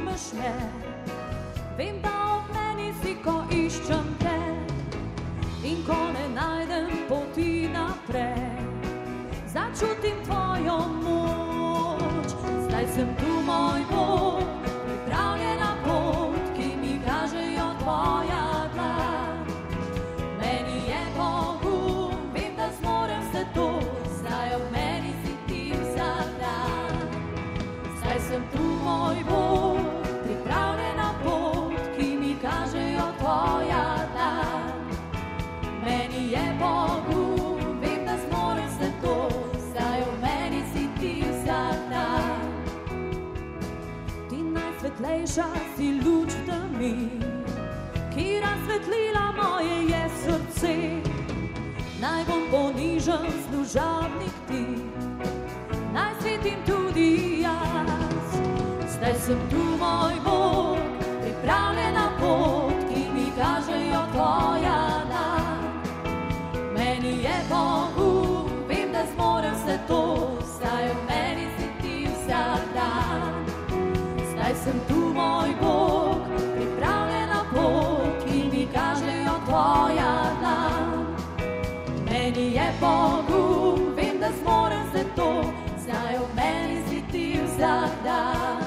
najmeš me. Vem, da ob meni si, ko iščem te, in ko ne najdem poti naprej, začutim tvojo moč. Zdaj sem tu, moj Bog, pripravljena pot, ki mi kažejo tvoja dlan. Meni je pogum, vem, da zmorem vse to, zdaj ob meni si ti vsak dan. Zdaj sem tu, moj Bog, pripravljena pot, ki mi kažejo tvoja dlan. Meni je pogum, vem, da zmorem vse to, zdaj ob meni si ti vsak dan. Ti najsvetlejša si luč v temi, ki razsvetlila moje je srce. Naj bom ponižen služabnik ti, naj svetim tudi jaz. Zdaj sem tu, moj Bog, pripravljena pot, ki mi kažejo tvoja dan. Meni je pogum, vem, da zmorem vse to, zdaj ob meni si ti vsak dan. Zdaj sem tu, moj Bog, pripravljena pot, ki mi kažejo tvoja dan. Meni je pogum, vem, da zmorem vse to, zdaj ob meni si ti vsak dan.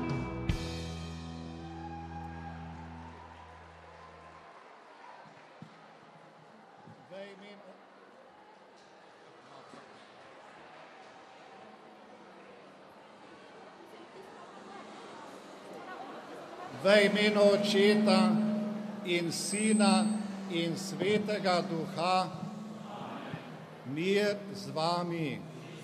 V imenu Očeta in Sina in Svetega Duha, mir z vami.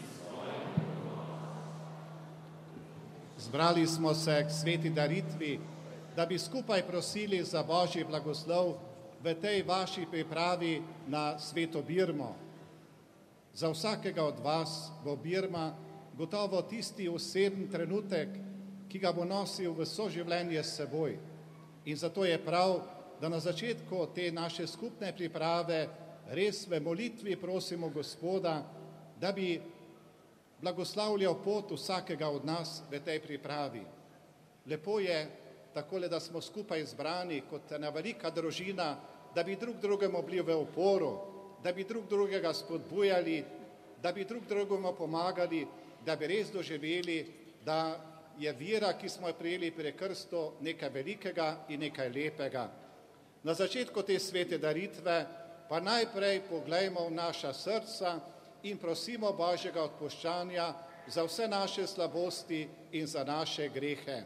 Zbrali smo se k sveti daritvi, da bi skupaj prosili za Božji blagoslov v tej vaši pripravi na sveto Birmo. Za vsakega od vas bo Birma gotovo tisti osebni trenutek, ki ga bo nosil v soživljenje s seboj. In zato je prav, da na začetku te naše skupne priprave res v molitvi prosimo Gospoda, da bi blagoslavljal pot vsakega od nas v tej pripravi. Lepo je takole, da smo skupaj zbrani kot ena velika družina, da bi drug drugemu bili v oporo, da bi drug drugega spodbujali, da bi drug drugemu pomagali, da bi res doživeli, da je vera, ki smo jo prejeli pri krstu, nekaj velikega in nekaj lepega. Na začetku te svete daritve pa najprej poglejmo v naša srca in prosimo Božjega odpuščanja za vse naše slabosti in za naše grehe.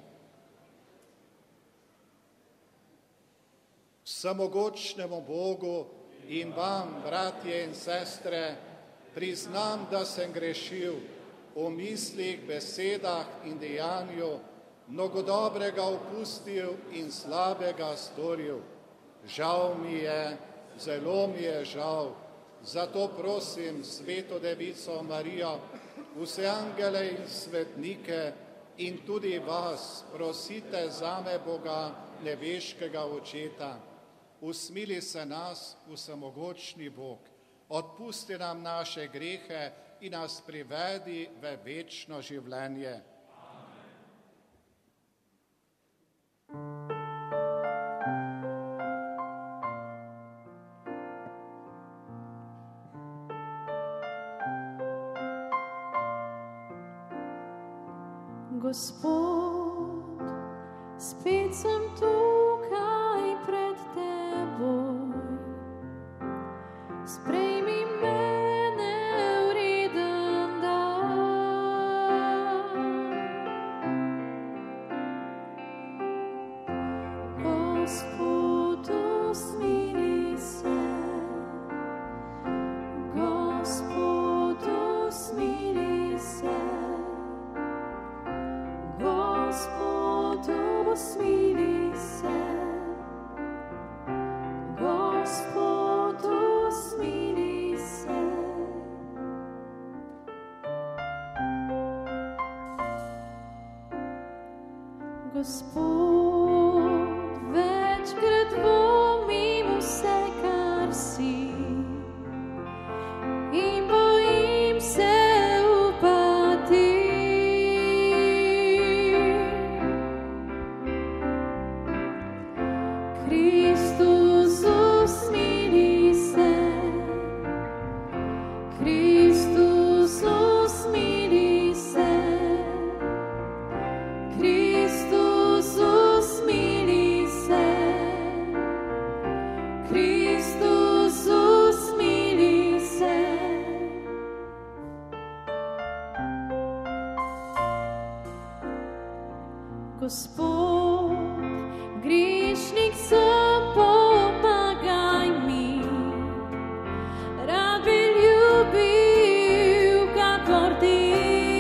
Vsemogočnemu Bogu in vam, bratje in sestre, priznam, da sem grešil v mislih, besedah in dejanju, mnogo dobrega opustil in slabega storil. Žal mi je, zelo mi je žal, zato prosim Sveto Devico Marijo, vse angele in svetnike in tudi vas, prosite zame Boga, nebeškega Očeta. Usmili se nas, vsemogočni Bog, odpusti nam naše grehe in nas privedi v večno življenje. Gospod, spet sem tukaj pred teboj, sprejmi mene vreden dan. Gospod, usmili se, Gospod, usmili se, Gospod, usmili se, Gospod, usmili se. Gospod, večkrat dvomim vse, kar si, in bojim se upati. Gospod, grešnik sem, pomagaj mi, rad bi ljubil, kakor ti.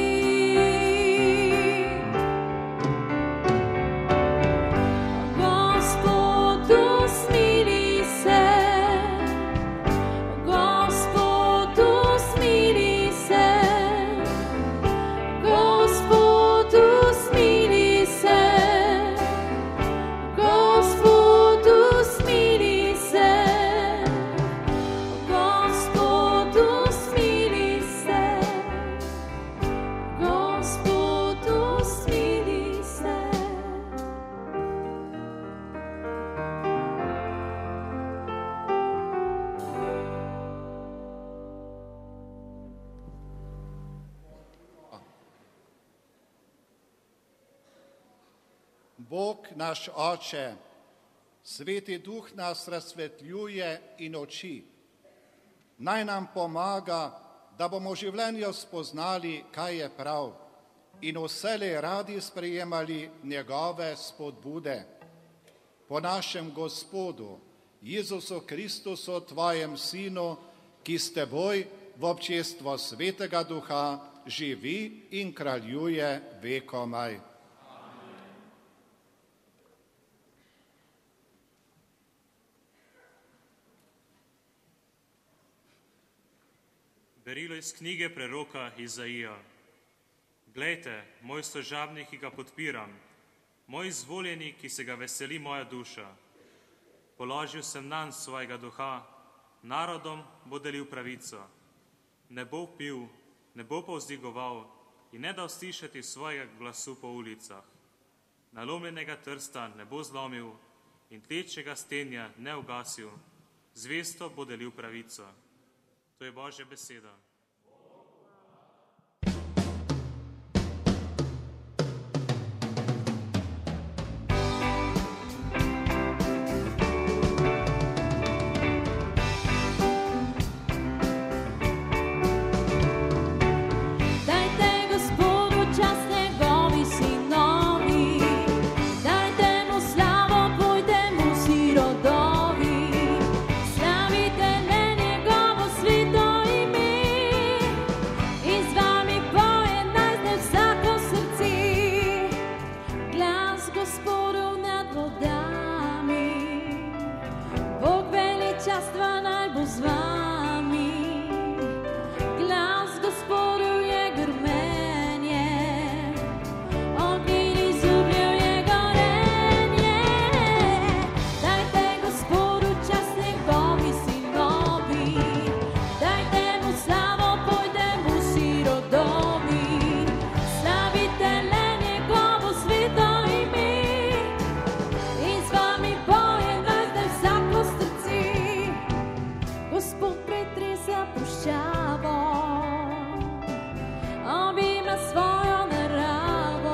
Gospod, usmili se, Gospod, usmili se, Gospod, usmili se, Gospod, usmili se, Gospod, usmili se, Gospod, usmili se. Bog naš Oče, Sveti Duh nas razsvetljuje in oči. Naj nam pomaga, da bomo v življenju spoznali, kaj je prav in vselej radi sprejemali njegove spodbude. Po našem Gospodu, Jezusu Kristusu, tvojem Sinu, ki s teboj v občestvu Svetega Duha živi in kraljuje vekomaj. Berilo iz knjige preroka Izaija. Glejte, moj služabnik, ki ga podpiram, moj izvoljeni, ki se ga veseli moja duša. Položil sem nanj svojega duha, narodom bo delil pravico. Ne bo pil, ne bo povzdigoval in ne dal slišati svojega glasu po ulicah. Nalomljenega trsta ne bo zlomil in tlečega stenja ne ugasil. Zvesto bo delil pravico. To je Božja beseda. Dajte Gospodu čast njegovi sinovi, dajte mu slavo, pojte mu vsi rodovi, slavite le njegovo sveto ime in z vami poje najzne vsako srce. Glas Gospodov nad vodami, Bog veličastva naj bo z vami. Glas Gospodov je grmenje, ognjeni zubljev je gorenje. Dajte Gospodu čast njegovi sinovi, dajte mu slavo, pojte mu vsi rodovi, slavite le njegovo sveto ime in z vami poje najzne vsako srce. Gospod pretresa puščavo, obima svojo naravo.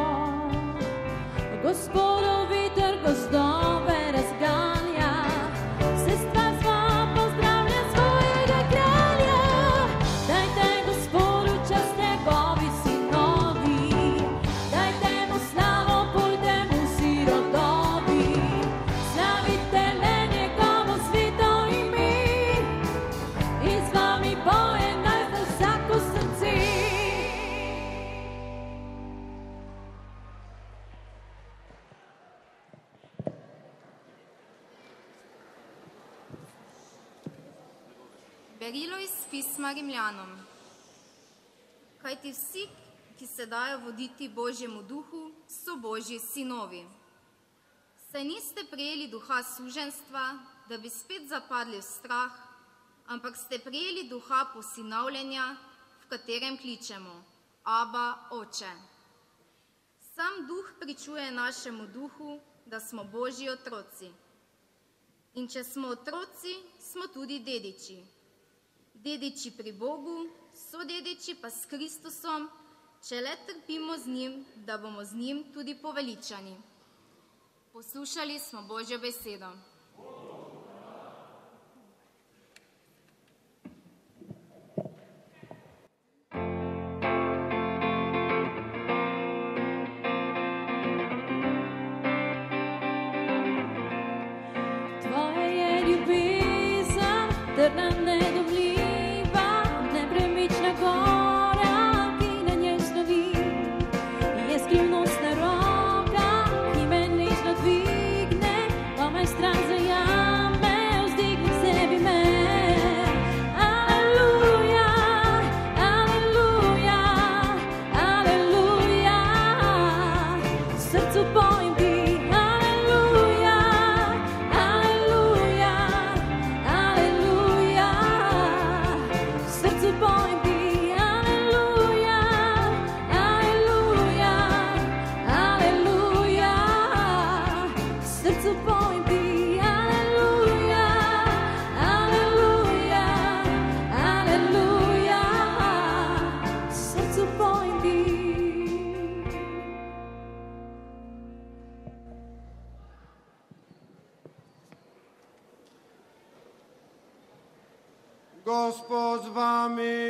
Gospodov veter gozdove razganja, sestrstva pozdravlja svojega kralja. Dajte Gospodu čast njegovi sinovi, dajte mu slavo, pojte mu vsi rodovi, slavite le njegovo sveto ime in z vami poje najzne vsako srce. Berilo iz pisma Rimljanom. Kajti vsi, ki se dajo voditi Božjemu duhu, so Božji sinovi. Saj niste prejeli duha suženjstva, da bi spet zapadli v strah, ampak ste prejeli duha posinovljenja, v katerem kličemo: Aba, Oče. Sam duh pričuje našemu duhu, da smo Božji otroci. In če smo otroci, smo tudi dediči. Dediči pri Bogu, sodediči pa s Kristusom, če le trpimo z njim, da bomo z njim tudi poveličani. Poslušali smo Božjo besedo. Gospod z vami.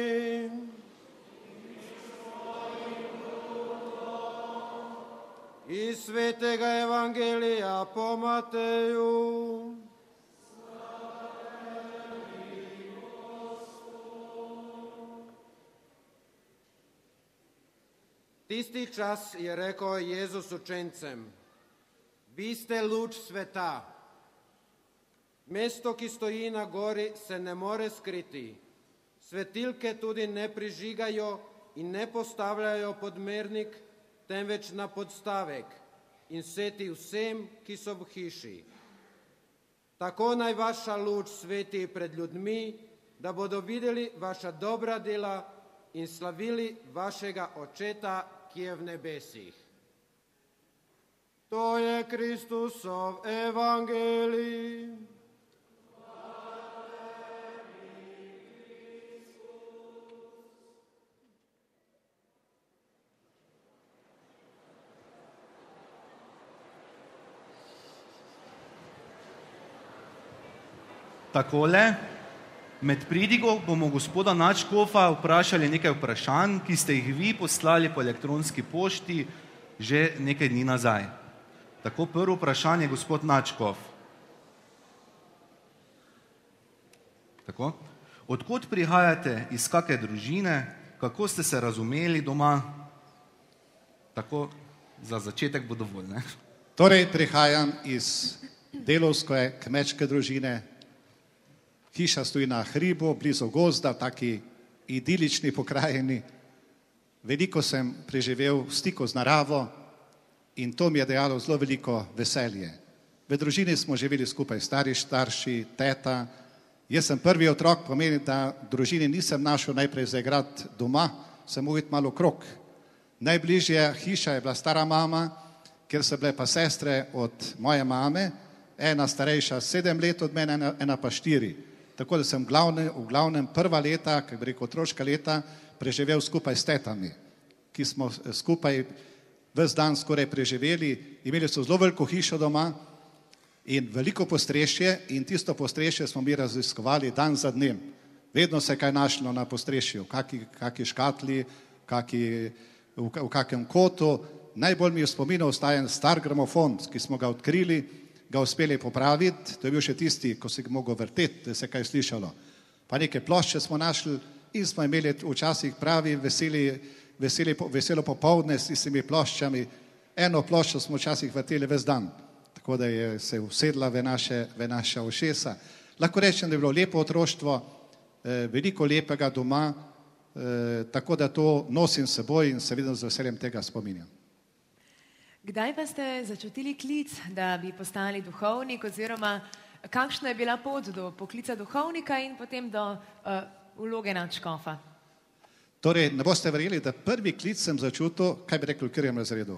Iz svetega evangelija po Mateju. Tisti čas je rekel Jezus učencem: Vi ste luč sveta. Mesto, ki stoji na gori, se ne more skriti. Svetilke tudi ne prižigajo in ne postavljajo pod mernik, temveč na podstavek in sveti vsem, ki so v hiši. Tako naj vaša luč sveti pred ljudmi, da bodo videli vaša dobra dela in slavili vašega Očeta, ki je v nebesih. To je Kristusov evangelij. Takole, med pridigo bomo gospoda nadškofa vprašali nekaj vprašanj, ki ste jih vi poslali po elektronski pošti že nekaj dni nazaj. Tako, prvo vprašanje, gospod nadškof. Tako, odkot prihajate, iz kake družine, kako ste se razumeli doma? Tako, za začetek bo dovolj, ne? Torej, prihajam iz delavske kmečke družine. Hiša stoji na hribu, blizu gozda, v taki idilični pokrajini. Veliko sem preživel v stiku z naravo in to mi je dajalo zelo veliko veselje. V družini smo živeli skupaj starši, teta. Jaz sem prvi otrok, pomeni, da v družini nisem našel najprej za igrati doma, sem mogel malo okrog. Najbližje hiša je bila stara mama, kjer so bile pa sestre od moje mame, ena starejša 7 let od mene, ena pa 4. Tako da sem v glavnem prva leta, kako bi rekel otroška leta, preživel skupaj s tetami, ki smo skupaj ves dan skoraj preživeli. Imeli so zelo veliko hišo doma in veliko postrešje in tisto postrešje smo mi raziskovali dan za dnem. Vedno se je kaj našlo na postrešju, kaki škatli, v kakem kotu. Najbolj mi je v spominu ostaja en star gramofon, ki smo ga odkrili, ga uspeli popraviti, to je bil še tisti, ko si ga mogel vrteti, da se kaj slišalo. Pa neke plošče smo našli in smo imeli včasih pravi veselo popoldne s tistimi ploščami. Eno ploščo smo včasih vrteli ves dan, tako da je se usedla v naša ušesa. Lahko rečem, da je bilo lepo otroštvo, veliko lepega doma, tako da to nosim s seboj in se vedno z veseljem tega spominjam. Kdaj pa ste začutili klic, da bi postali duhovnik, oziroma kakšna je bila pot do poklica duhovnika in potem do vloge nadškofa? Torej, ne boste verjeli, da prvi klic sem začutil, kaj bi rekel, v katerem razredu?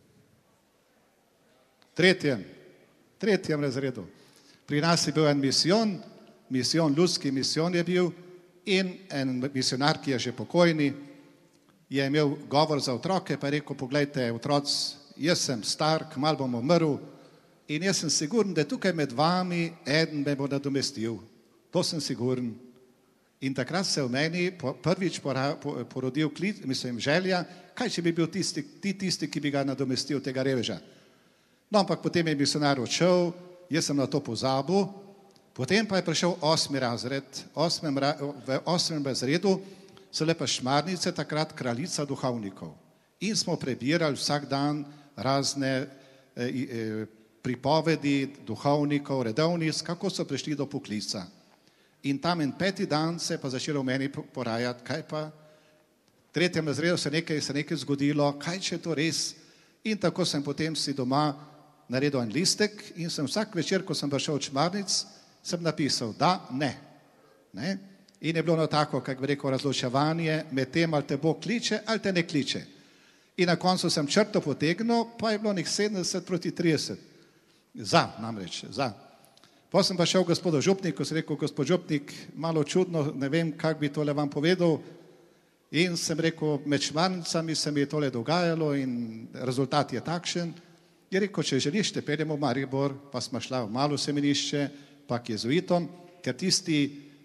Tretjem razredu. Pri nas je bil en ljudski misijon je bil in en misionar, ki je že pokojni, je imel govor za otroke, pa je rekel, poglejte, otroci, jaz sem star, kmalu bom umrl in jaz sem siguren, da tukaj med vami eden me bo nadomestil. To sem siguren. In takrat se v meni prvič porodil želja, kaj če bi bil tisti, ki bi ga nadomestil, tega reveža. No, ampak potem je misionar odšel, jaz sem na to pozabil, potem pa je prišel 8. razred, v 8. razredu so lepa Šmarnice, takrat kraljica duhovnikov. In smo prebirali vsak dan razne pripovedi duhovnikov, redovnic, kako so prišli do poklica. In tam en 5. dan se je pa začelo v meni porajati, kaj pa, v 3. razredu se nekaj zgodilo, kaj če je to res. In tako sem potem si doma naredil en listek in sem vsak večer, ko sem prišel od Šmarnic, sem napisal da, ne. In je bilo ono tako, kako bi rekel, razločevanje med tem, ali te Bog kliče, ali te ne kliče. In na koncu sem črto potegnil, pa je bilo nek 70-30. Namreč, za. Potem sem pa šel gospodu župniku, sem rekel, gospod župnik, malo čudno, ne vem, kako bi tole vam povedal. In sem rekel, med Šmarnicami se mi je tole dogajalo in rezultat je takšen. Je rekel, če želiš, te peljemo v Maribor, pa smo šla v malo semenišče, pa k jezuitom, ker tisti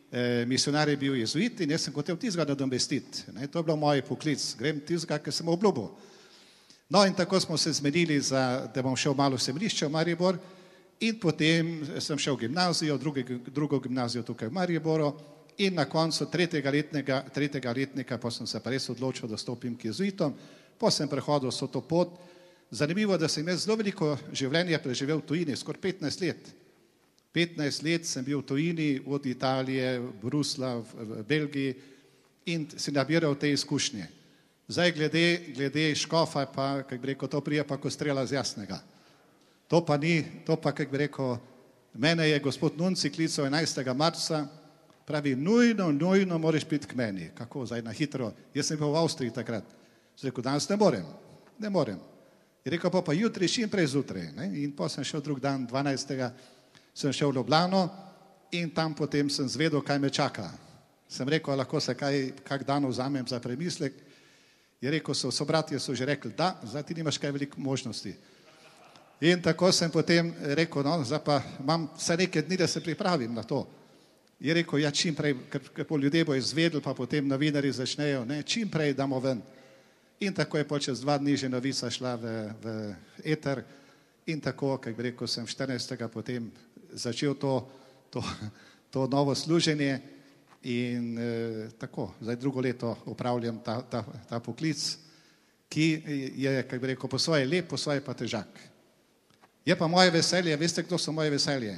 misionar je bil jezuit in jaz sem hotel tistega nadomestiti. To je bilo moj poklic, grem tistega, ki sem obljubil. No in tako smo se zmenili, da bom šel malo v semenišče v Maribor in potem sem šel v gimnazijo, drugo gimnazijo tukaj v Mariboru in na koncu tretjega letnika pa sem se pa res odločil, da stopim k jezuitom, pa sem prehodil vso to pot. Zanimivo, da sem jaz zelo veliko življenja preživel v tujini, skoraj 15 let. 15 let sem bil v tujini, od Italije, Brusla, v Belgiji in si nabiral te izkušnje. Zdaj glede škofa pa, kako bi rekel, to prije pa ko strela z jasnega. To pa ni, to pa, kako bi rekel, mene je gospod Nunci klical 11. marca, pravi, nujno moraš biti k meni. Kako, zdaj na hitro? Jaz sem bil v Avstriji takrat. Zdaj rekel, danes ne morem. Je rekel, pa jutri, čim prej zjutraj. In pa sem šel drug dan, 12. sem šel v Ljubljano in tam potem sem zvedel, kaj me čaka. Sem rekel, lahko se kak dan vzamem za premislek. Je rekel, sobratje so že rekli, da, zdaj ti nimaš kaj veliko možnosti. In tako sem potem rekel, no, zdaj pa imam vse nekaj dni, da se pripravim na to. Je rekel, ja, čim prej, ker ljudje bo izvedeli, pa potem novinari začnejo, čim prej damo ven. In tako je počez 2 dni že novica šla v eter in tako, kako bi rekel, sem 14. potem začel to novo služenje in tako, zdaj drugo leto upravljam ta poklic, ki je, kako bi rekel, po svoje lep, po svoje pa težak. Je pa moje veselje, veste, kdo so moje veselje?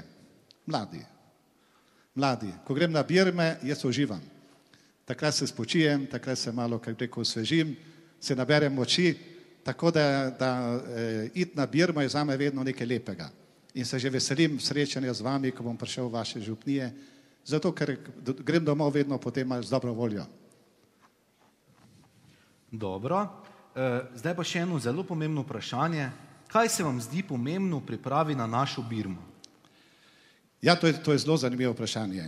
Mladi. Ko grem na birme, jaz uživam. Takrat se spočijem, takrat se malo, kako bi rekel, osvežim, se naberem moči, tako da iti na birmo je zame vedno nekaj lepega. In se že veselim srečanja z vami, ko bom prišel v vaše župnije, zato ker grem domov vedno potem z dobro voljo. Dobro, zdaj pa še eno zelo pomembno vprašanje. Kaj se vam zdi pomembno v pripravi na našo birmo? Ja, to je zelo zanimivo vprašanje.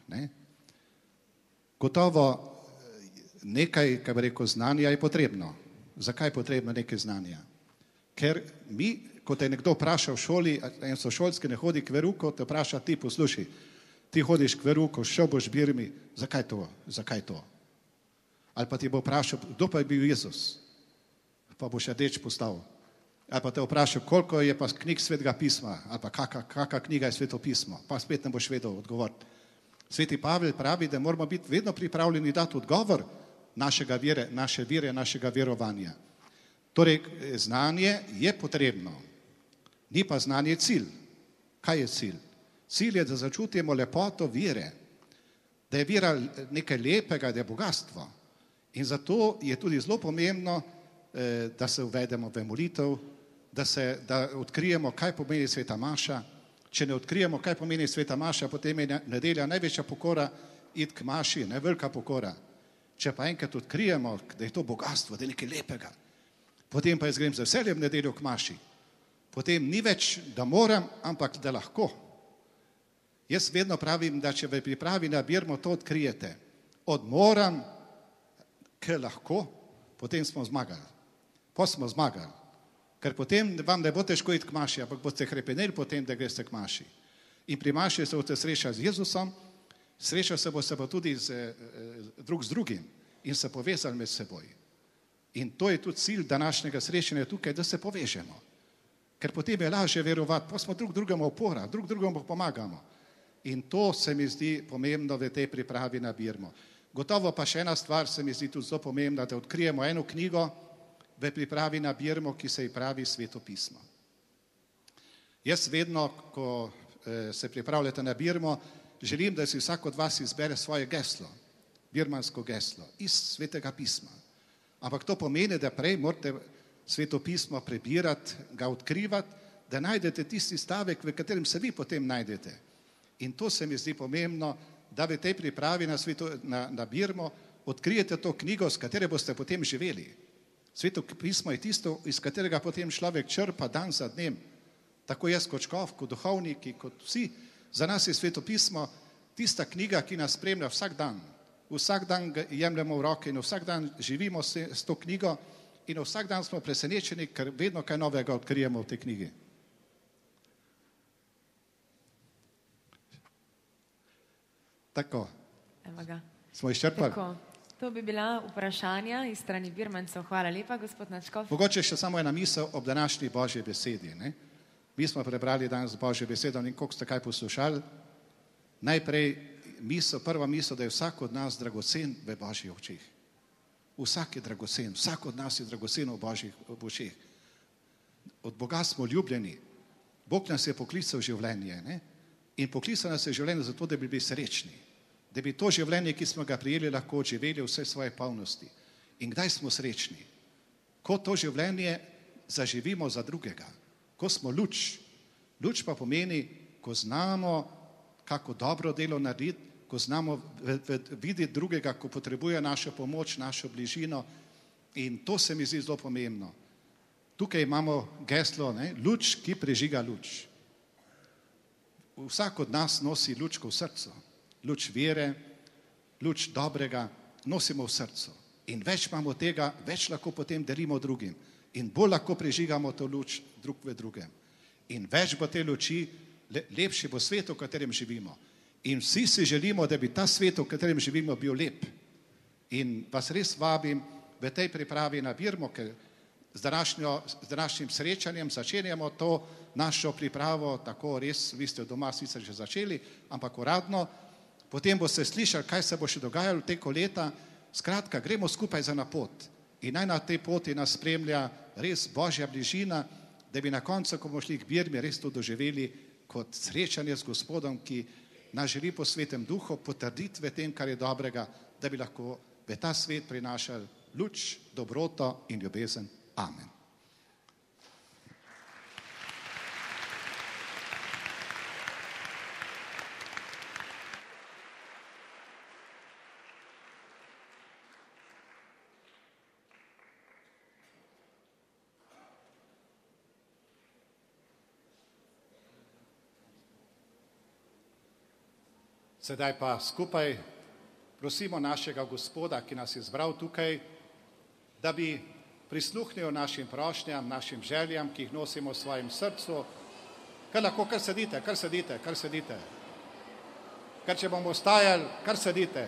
Gotovo nekaj, kaj bi rekel, znanja je potrebno. Zakaj je potrebno nekaj znanja? Ker mi, ko te nekdo vpraša v šoli, en sošolski ne hodi k veruku, te vpraša ti, posluši, ti hodiš k veruku, šel boš birmi, zakaj to? Ali pa ti bo vprašal, kdo pa je bil Jezus? Pa boš rdeč postal. Ali pa te vprašal, koliko je pa knjig Svetega pisma, ali pa kakšna knjiga je Sveto pismo, pa spet ne boš vedel odgovoriti. Sveti Pavel pravi, da moramo biti vedno pripravljeni dati odgovor naše vere, našega verovanja. Torej, znanje je potrebno, ni pa znanje cilj. Kaj je cilj? Cilj je, da začutimo lepoto vere, da je vera nekaj lepega, da je bogatstvo. In zato je tudi zelo pomembno, da se uvedemo v molitev, da odkrijemo, kaj pomeni sveta maša. Če ne odkrijemo, kaj pomeni sveta maša, potem je nedelja največja pokora iti k maši, velika pokora. Če pa enkrat odkrijemo, da je to bogatstvo, da je nekaj lepega, potem pa jaz grem z veseljem nedeljo k maši. Potem ni več, da moram, ampak da lahko. Jaz vedno pravim, da če v pripravi na birmo to odkrijete, od moram k lahko, potem smo zmagali. Smo zmagali. Ker potem vam ne bo težko iti k maši, ampak boste hrepeneli potem, da greste k maši. In pri maši se boste srečali z Jezusom, srečali se boste pa tudi drug z drugim in se povezali med seboj. In to je tudi cilj današnjega srečanja tukaj, da se povežemo. Ker potem je lažje verovati, pa smo drug drugemu opora, drug drugemu pomagamo. In to se mi zdi pomembno v tej pripravi na birmo. Gotovo pa še ena stvar se mi zdi tudi zelo pomembna, da odkrijemo eno knjigo v pripravi na birmo, ki se ji pravi Sveto pismo. Jaz vedno, ko se pripravljate na birmo, želim, da si vsak od vas izbere svoje geslo, birmansko geslo, iz Svetega pisma. Ampak to pomeni, da prej morate Sveto pismo prebirati, ga odkrivati, da najdete tisti stavek, v katerem se vi potem najdete. In to se mi zdi pomembno, da v tej pripravi na birmo odkrijete to knjigo, s katere boste potem živeli. Sveto pismo je tisto, iz katerega potem človek črpa dan za dnem. Tako jaz kot škof, kot duhovniki, kot vsi. Za nas je Sveto pismo tista knjiga, ki nas spremlja vsak dan. Vsak dan ga jemljemo v roke in vsak dan živimo s to knjigo in vsak dan smo presenečeni, ker vedno kaj novega odkrijemo v tej knjigi. Tako, Evo ga. Smo izčrpali? Tako, to bi bila vprašanja iz strani birmancev. Hvala lepa, gospod Načkov. Mogoče še samo ena misel ob današnji Božji besedi. Ne? Mi smo prebrali danes Božjo besedo in koliko ste kaj poslušali. Najprej prva misel, da je vsak od nas dragocen v Božjih očeh. Vsak je dragocen, vsak od nas je dragocen v Božjih očeh. Od Boga smo ljubljeni. Bog nas je poklical v življenje. Ne? In poklical nas je v življenje zato, da bi bili srečni. Da bi to življenje, ki smo ga prijeli, lahko živeli vse svoje polnosti. In kdaj smo srečni? Ko to življenje zaživimo za drugega. Ko smo luč. Luč pa pomeni, ko znamo, kako dobro delo narediti, ko znamo videti drugega, ko potrebuje našo pomoč, našo bližino. In to se mi zdi zelo pomembno. Tukaj imamo geslo, ne? Luč, ki prižiga luč. Vsak od nas nosi lučko v srcu. Luč vere, luč dobrega nosimo v srcu. In več imamo tega, več lahko potem delimo drugim. In bolj lahko prižigamo to luč drug v drugem. In več bo te luči, lepši bo svet, v katerem živimo. In vsi si želimo, da bi ta svet, v katerem živimo, bil lep. In vas res vabim v tej pripravi na Birmo, ker z današnjim srečanjem začenjamo to našo pripravo, tako res, vi ste doma sicer že začeli, ampak uradno, potem boste slišali, kaj se bo še dogajalo teko leta. Skratka, gremo skupaj za na pot. In naj na tej poti nas spremlja res Božja bližina, da bi na koncu, ko bomo šli k Birmi, res to doživeli kot srečanje z Gospodom, ki nas želi po Svetem Duhu potrditi v tem, kar je dobrega, da bi lahko v ta svet prinašali luč, dobroto in ljubezen. Amen. Sedaj pa skupaj prosimo našega Gospoda, ki nas je zbral tukaj, da bi prisluhnil našim prošnjam, našim željam, ki jih nosimo v svojem srcu. Kar lahko, kar sedite. Ker če bomo ostajali, kar sedite.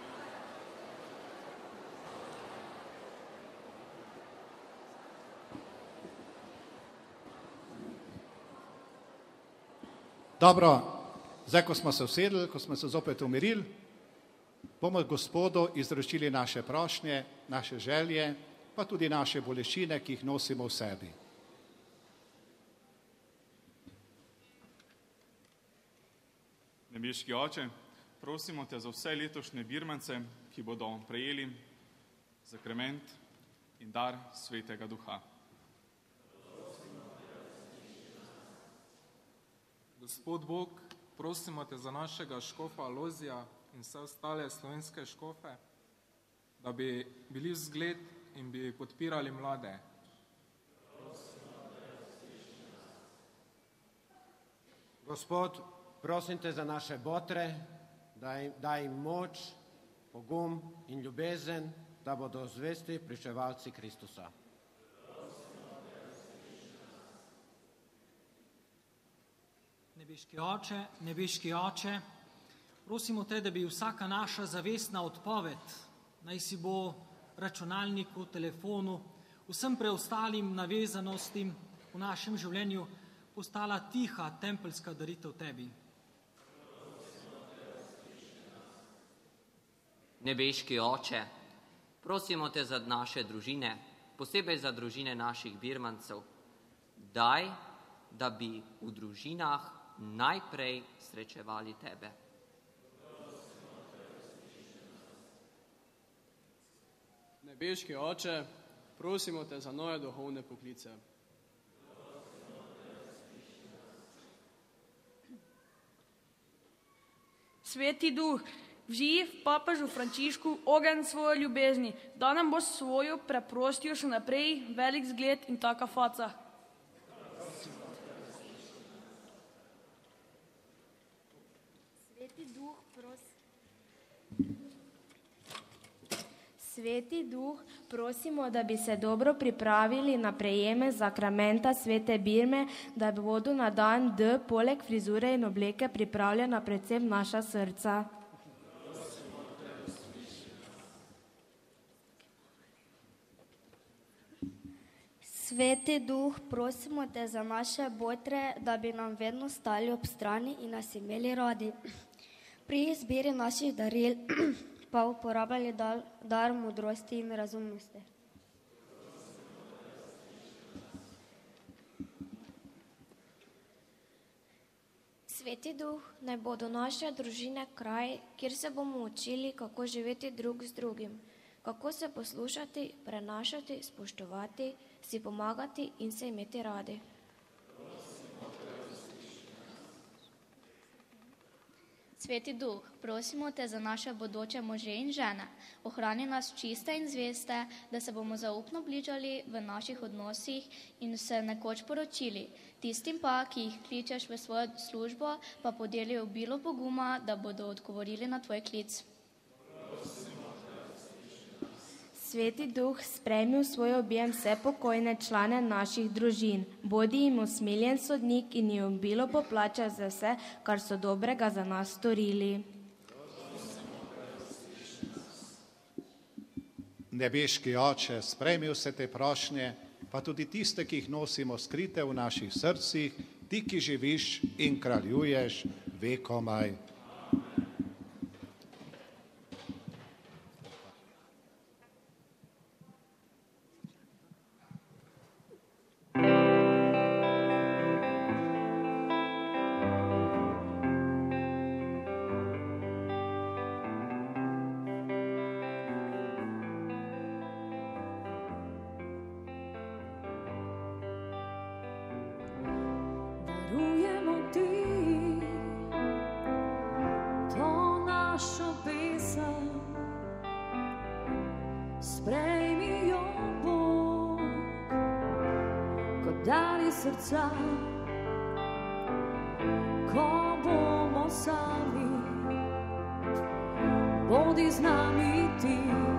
Dobro. Zdaj, ko smo se usedli, ko smo se zopet umirili, bomo Gospodu izročili naše prošnje, naše želje, pa tudi naše bolečine, ki jih nosimo v sebi. Nebeški Oče, prosimo te za vse letošnje birmance, ki bodo prejeli sakrament in dar Svetega Duha. Gospod Bog, prosimo te za našega škofa Alojzija in vse ostale slovenske škofe, da bi bili vzgled in bi podpirali mlade. Gospod, prosim te za naše botre, daj jim moč, pogum in ljubezen, da bodo zvesti pričevalci Kristusa. Nebeški Oče, prosimo te, da bi vsaka naša zavestna odpoved, naj si bo računalniku, telefonu, vsem preostalim navezanostim v našem življenju postala tiha tempeljska daritev tebi. Nebeški Oče, prosimo te za naše družine, posebej za družine naših birmancev. Daj, da bi v družinah najprej srečevali tebe. Nebeški Oče, prosimo te za nove duhovne poklice. Sveti Duh, vžij v papežu Frančišku ogenj svoje ljubezni, da nam bo svojo preprostjo še naprej velik zgled in taka faca. Sveti Duh, prosimo, da bi se dobro pripravili na prejeme sakramenta Svete Birme, da bodo na dan D poleg frizure in obleke pripravljena predvsem naša srca. Sveti Duh, prosimo te za naše botre, da bi nam vedno stali ob strani in nas imeli radi. Pri izbiri naših daril pa uporabljali dar modrosti in razumnosti. Sveti Duh, naj bodo naše družine kraj, kjer se bomo učili, kako živeti drug z drugim, kako se poslušati, prenašati, spoštovati, si pomagati in se imeti radi. Sveti Duh, prosimo te za naše bodoče može in žene. Ohrani nas čiste in zveste, da se bomo zaupno bližali v naših odnosih in se nekoč poročili. Tistim pa, ki jih kličeš v svojo službo, pa podeli obilo poguma, da bodo odgovorili na tvoj klic. Sveti Duh, sprejmi v svoj objem vse pokojne člane naših družin. Bodi jim usmiljen sodnik in jim obilo poplača za vse, kar so dobrega za nas storili. Nebeški Oče, sprejmi vse te prošnje, pa tudi tiste, ki jih nosimo skrite v naših srcih, ti, ki živiš in kraljuješ vekomaj. Darujemo ti to našo pesem, sprejmi jo, Bog, kot dar iz srca, ko bomo sami, bodi z nami ti,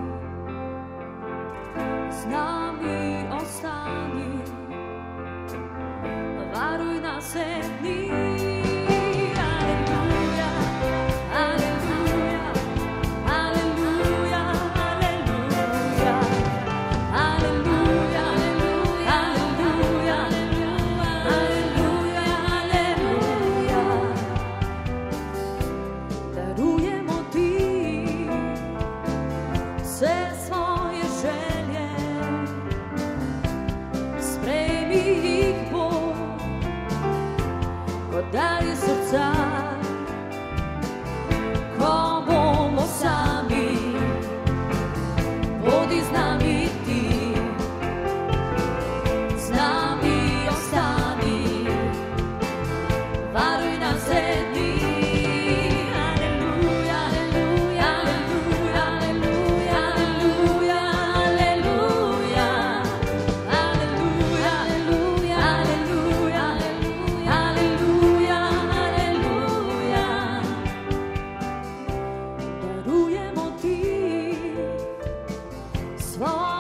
z nami ostani. Varuj nas vse dni. Aleluja, aleluja, aleluja, aleluja, aleluja, aleluja, aleluja, aleluja. Darujemo ti vse svoje želje, sprejmi jih, Bog, kot dar iz srca, ko bomo sami, bodi z nami ti, z nami ostani, varuj nas vse dni. Aleluja, aleluja, aleluja, aleluja, aleluja, aleluja, aleluja, aleluja, aleluja, aleluja. Darujemo ti svoj